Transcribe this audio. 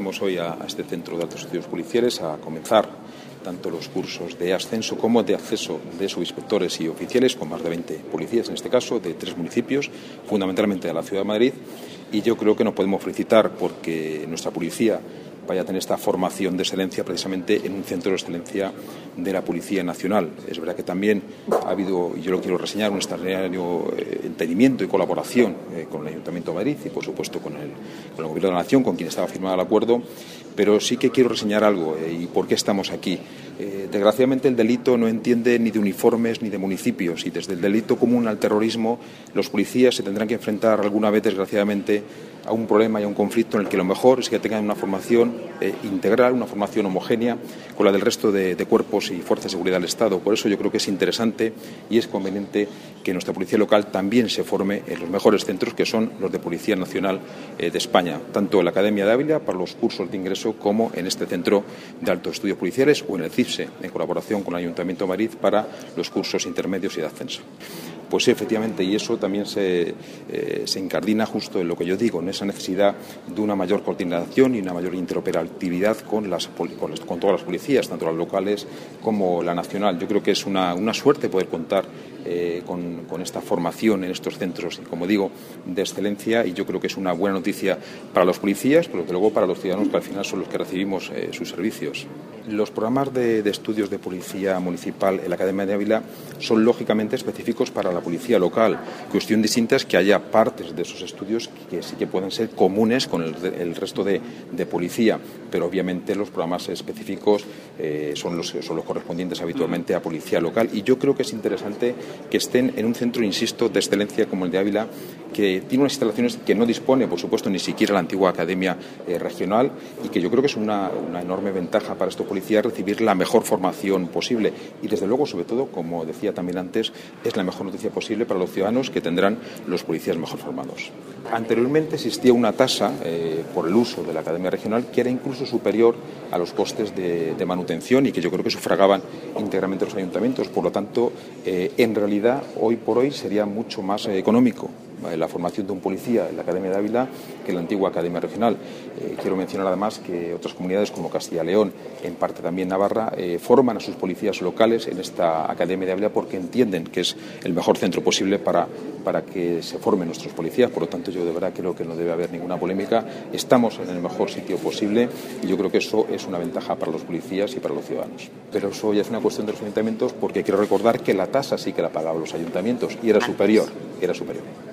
venimos hoy a este centro de altos estudios policiales a comenzar tanto los cursos de ascenso como de acceso de subinspectores y oficiales, con más de 20 policías, en este caso, de 3 municipios, fundamentalmente de la ciudad de Madrid. Y yo creo que nos podemos felicitar porque nuestra policía vaya a tener esta formación de excelencia precisamente en un centro de excelencia de la Policía Nacional. Es verdad que también ha habido, y yo lo quiero reseñar, un extraordinario entendimiento y colaboración con el Ayuntamiento de Madrid y, por supuesto, con el Gobierno de la Nación, con quien estaba firmado el acuerdo. Pero sí que quiero reseñar algo y por qué estamos aquí. Desgraciadamente el delito no entiende ni de uniformes ni de municipios, y desde el delito común al terrorismo los policías se tendrán que enfrentar alguna vez, desgraciadamente, a un problema y a un conflicto en el que lo mejor es que tengan una formación integral, una formación homogénea con la del resto de cuerpos y fuerzas de seguridad del Estado. Por eso yo creo que es interesante y es conveniente que nuestra policía local también se forme en los mejores centros, que son los de Policía Nacional de España, tanto en la Academia de Ávila para los cursos de ingreso como en este centro de altos estudios policiales o en el CIFSE, en colaboración con el Ayuntamiento de Madrid para los cursos intermedios y de ascenso. Pues sí, efectivamente, y eso también se incardina justo en lo que yo digo, en esa necesidad de una mayor coordinación y una mayor interoperabilidad con todas las policías, tanto las locales como la nacional. Yo creo que es una suerte poder contar con esta formación en estos centros, como digo, de excelencia, y yo creo que es una buena noticia para los policías, pero que luego para los ciudadanos, que al final son los que recibimos sus servicios. Los programas de estudios de policía municipal en la Academia de Ávila son lógicamente específicos para la policía local. Cuestión distinta es que haya partes de esos estudios que sí que pueden ser comunes con el resto de policía, pero obviamente los programas específicos son los correspondientes habitualmente a policía local, y yo creo que es interesante que estén en un centro, insisto, de excelencia como el de Ávila, que tiene unas instalaciones que no dispone, por supuesto, ni siquiera la antigua Academia Regional, y que yo creo que es una enorme ventaja para estos policías recibir la mejor formación posible. Y desde luego, sobre todo, como decía también antes, es la mejor noticia posible para los ciudadanos, que tendrán los policías mejor formados. Anteriormente existía una tasa por el uso de la Academia Regional que era incluso superior a los costes de manutención, y que yo creo que sufragaban íntegramente los ayuntamientos. Por lo tanto, en realidad, hoy por hoy sería mucho más económico la formación de un policía en la Academia de Ávila que en la antigua Academia Regional. Quiero mencionar además que otras comunidades como Castilla y León, en parte también Navarra, forman a sus policías locales en esta Academia de Ávila porque entienden que es el mejor centro posible para que se formen nuestros policías. Por lo tanto, yo de verdad creo que no debe haber ninguna polémica. Estamos en el mejor sitio posible y yo creo que eso es una ventaja para los policías y para los ciudadanos. Pero eso ya es una cuestión de los ayuntamientos, porque quiero recordar que la tasa sí que la pagaban los ayuntamientos y era superior.